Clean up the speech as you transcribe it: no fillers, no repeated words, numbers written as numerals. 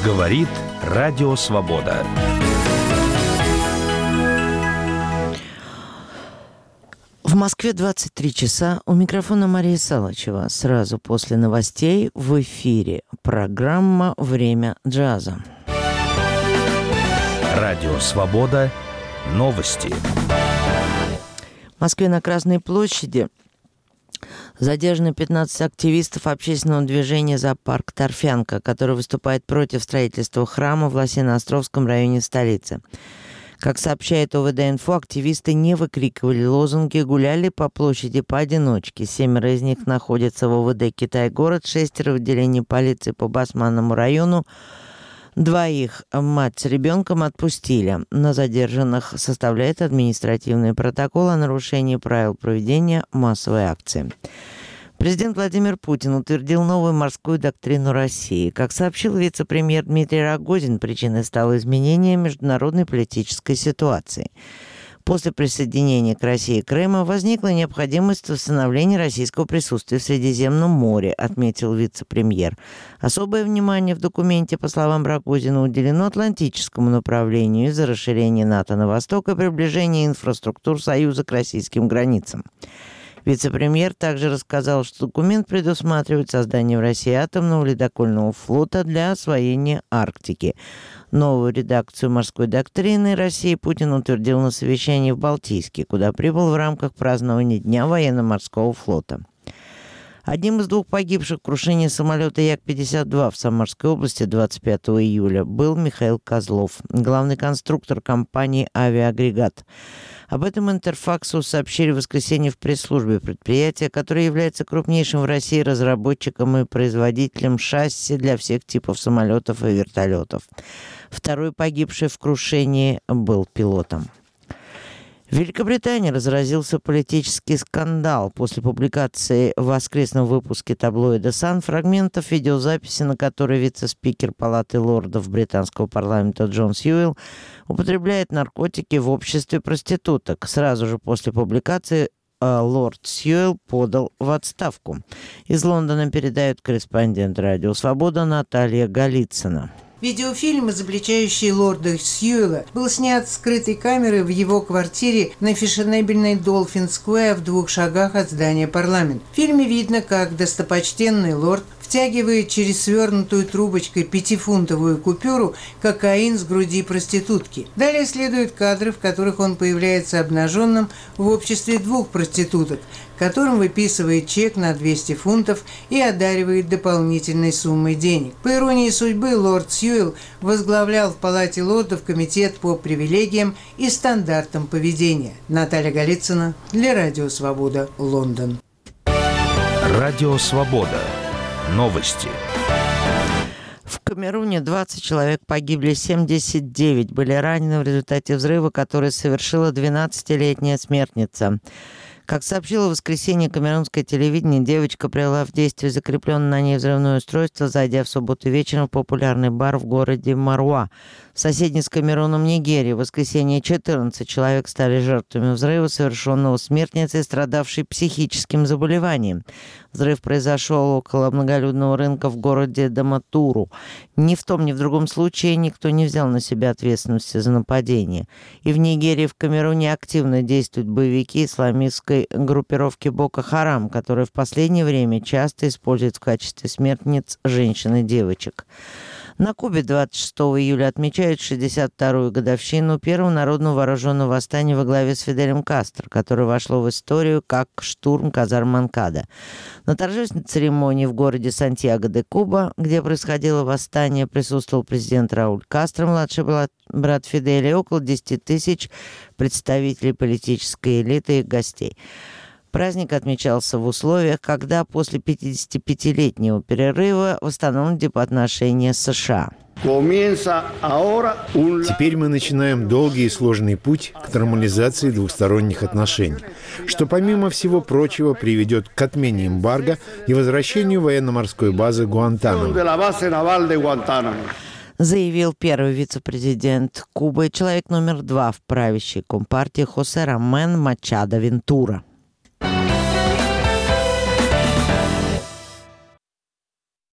Говорит Радио Свобода. В Москве 23 часа. У микрофона Мария Салачева. Сразу после новостей в эфире программа «Время джаза». Радио Свобода. Новости. В Москве на Красной площади задержаны 15 активистов общественного движения «За парк Торфянка», который выступает против строительства храма в Лосино-Островском районе столицы. Как сообщает ОВД-инфо, активисты не выкрикивали лозунги, гуляли по площади поодиночке. 7 из них находятся в ОВД Китай-город, 6 в отделении полиции по Басманному району. 2 мать с ребенком отпустили. На задержанных составляет административный протокол о нарушении правил проведения массовой акции. Президент Владимир Путин утвердил новую морскую доктрину России. Как сообщил вице-премьер Дмитрий Рогозин, причиной стало изменение международной политической ситуации. После присоединения к России Крыма возникла необходимость восстановления российского присутствия в Средиземном море, отметил вице-премьер. Особое внимание в документе, по словам Рогозина, уделено атлантическому направлению из-за расширения НАТО на восток и приближения инфраструктур Союза к российским границам. Вице-премьер также рассказал, что документ предусматривает создание в России атомного ледокольного флота для освоения Арктики. Новую редакцию морской доктрины России Путин утвердил на совещании в Балтийске, куда прибыл в рамках празднования Дня военно-морского флота. Одним из 2 погибших в крушении самолета Як-52 в Самарской области 25 июля был Михаил Козлов, главный конструктор компании «Авиагрегат». Об этом Интерфаксу сообщили в воскресенье в пресс-службе предприятия, которое является крупнейшим в России разработчиком и производителем шасси для всех типов самолетов и вертолетов. 2 погибший в крушении был пилотом. В Великобритании разразился политический скандал после публикации в воскресном выпуске таблоида «Сан» фрагментов видеозаписи, на которой вице-спикер Палаты лордов британского парламента Джон Сьюэлл употребляет наркотики в обществе проституток. Сразу же после публикации лорд Сьюэлл подал в отставку. Из Лондона передает корреспондент «Радио Свобода» Наталья Голицына. Видеофильм, изобличающий лорда Сьюэлла, был снят с скрытой камеры в его квартире на фешенебельной Долфин-сквер в 2 шагах от здания парламента. В фильме видно, как достопочтенный лорд втягивает через свернутую трубочкой 5-фунтовую купюру кокаин с груди проститутки. Далее следуют кадры, в которых он появляется обнаженным в обществе 2 проституток, которым выписывает чек на 200 фунтов и одаривает дополнительной суммой денег. По иронии судьбы, лорд Сьюэлл возглавлял в Палате лордов комитет по привилегиям и стандартам поведения. Наталья Голицына для Радио Свобода, Лондон. Радио Свобода. Новости. В Камеруне 20 человек погибли, 79 были ранены в результате взрыва, который совершила 12-летняя смертница. Как сообщило в воскресенье камерунское телевидение, девочка привела в действие закрепленное на ней взрывное устройство, зайдя в субботу вечером в популярный бар в городе Маруа. В соседней с Камеруном Нигерии в воскресенье 14 человек стали жертвами взрыва, совершенного смертницей, страдавшей психическим заболеванием. Взрыв произошел около многолюдного рынка в городе Даматуру. Ни в том, ни в другом случае никто не взял на себя ответственности за нападение. И в Нигерии, и в Камеруне активно действуют боевики исламистской группировки Боко Харам, которые в последнее время часто используют в качестве смертниц женщин и девочек. На Кубе 26 июля отмечают 62-ю годовщину первого народного вооруженного восстания во главе с Фиделем Кастро, которое вошло в историю как штурм казарм Монкада. На торжественной церемонии в городе Сантьяго-де-Куба, где происходило восстание, присутствовал президент Рауль Кастро, младший брат Фиделя, и около 10 тысяч представителей политической элиты и гостей. Праздник отмечался в условиях, когда после 55-летнего перерыва восстановлены дипотношения с США. Теперь мы начинаем долгий и сложный путь к нормализации двусторонних отношений, что, помимо всего прочего, приведет к отмене эмбарго и возвращению военно-морской базы Гуантанамо. Заявил первый вице-президент Кубы, человек номер 2 в правящей компартии Хосе Ромен Мачадо Вентура.